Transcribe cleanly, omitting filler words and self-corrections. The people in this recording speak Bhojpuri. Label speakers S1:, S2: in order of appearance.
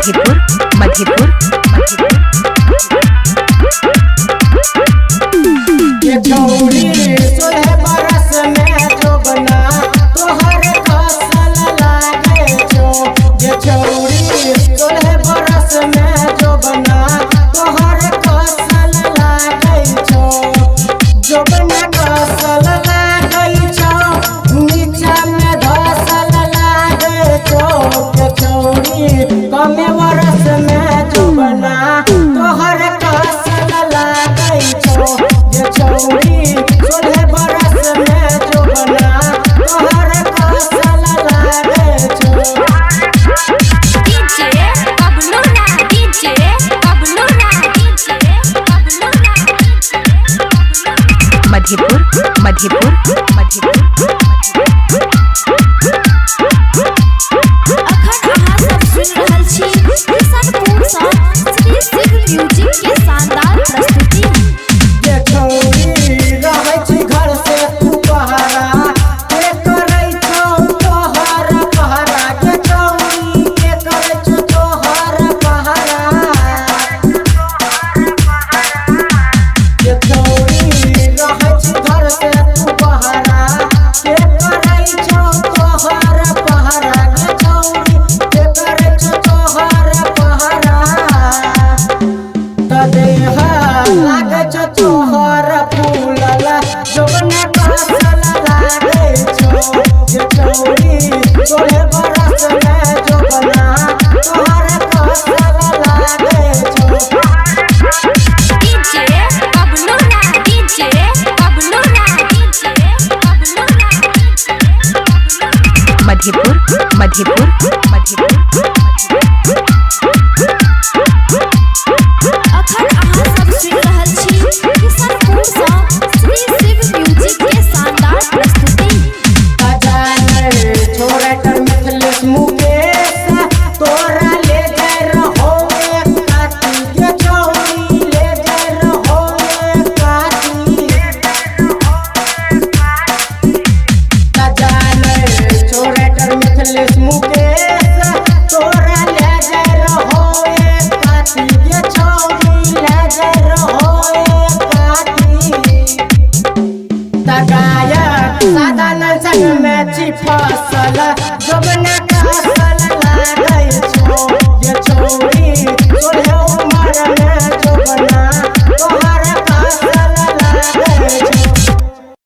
S1: मधेपुर मधेपुर मधेपुर
S2: ये छौरी 16 बरस में जोबना तोहर फसल लागे छो। ये छौरी 16 बरस में जोबना तोहर फसल लागे छो। जोबना फसल लागे छो नीचा में धसल लागे छो। ये छौरी कमे बरस में जोबना तोहर फसल लागे छो। ये छौरी 16 बरस में जोबना तोहर फसल लागे छो।
S3: डीजे बबलू ना डीजे बबलू ना डीजे बबलू ना
S1: मधेपुर मधेपुर मधेपुर
S3: अखन अहाँ सब सुनि रहल छी किशनपुर सँ श्री सिंह म्यूजिक के शानदार प्रस्तुति।
S2: ये छौरी रहै छी घर से तू पहरा के करै छौ तोहर पहरा। ये छौरी के करै छौ तोहर पहरा। ये छौरी रहै छी घर से तू पहरा के करै छौ तोहर पहरा। ये छौरी के करै छौ तोहर पहरा। तदेहा लागे छो तोहर फूलला जोबना फसल लागे छो। ये छौरी 16